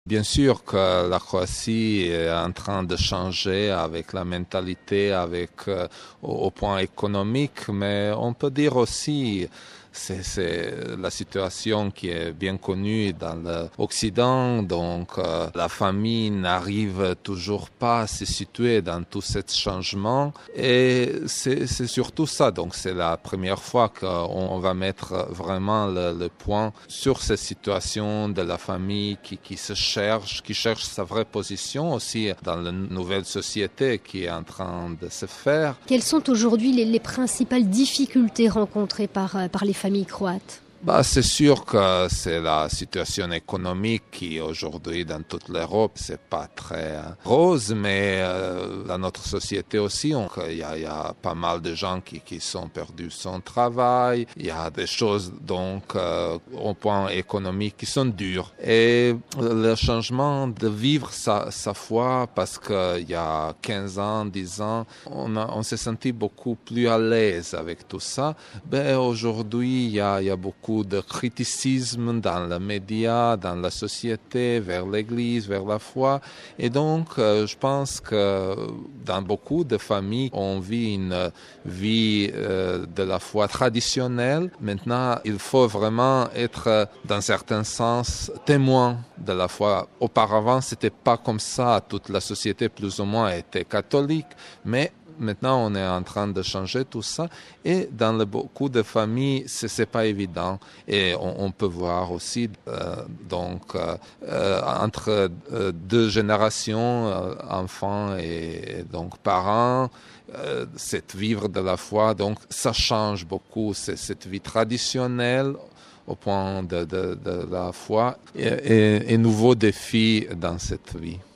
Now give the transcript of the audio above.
Bien sûr que la Croatie est en train de changer avec la mentalité, au point économique, mais on peut dire aussi c'est la situation qui est bien connue dans l'Occident, donc la famille n'arrive toujours pas à se situer dans tout ce changement et c'est surtout ça, donc c'est la première fois qu'on va mettre vraiment le point sur cette situation de la famille qui cherche sa vraie position aussi dans la nouvelle société qui est en train de se faire. Quelles sont aujourd'hui les principales difficultés rencontrées par les familles croates ? C'est sûr que c'est la situation économique qui aujourd'hui dans toute l'Europe c'est pas très rose, mais dans notre société aussi il y a pas mal de gens qui sont perdus son travail, il y a des choses donc au point économique qui sont dures et le changement de vivre sa foi parce qu'il y a 15 ans, 10 ans, on s'est senti beaucoup plus à l'aise avec tout ça. Aujourd'hui il y a beaucoup de criticisme dans les médias, dans la société, vers l'Église, vers la foi. Et donc, je pense que dans beaucoup de familles, on vit une vie de la foi traditionnelle. Maintenant, il faut vraiment être, dans certains sens, témoin de la foi. Auparavant, c'était pas comme ça. Toute la société, plus ou moins, était catholique, mais maintenant, on est en train de changer tout ça et dans beaucoup de familles, c'est pas évident et on peut voir aussi entre deux générations, enfants et donc parents, cette vivre de la foi, donc ça change beaucoup, c'est cette vie traditionnelle au point de la foi et nouveaux défis dans cette vie.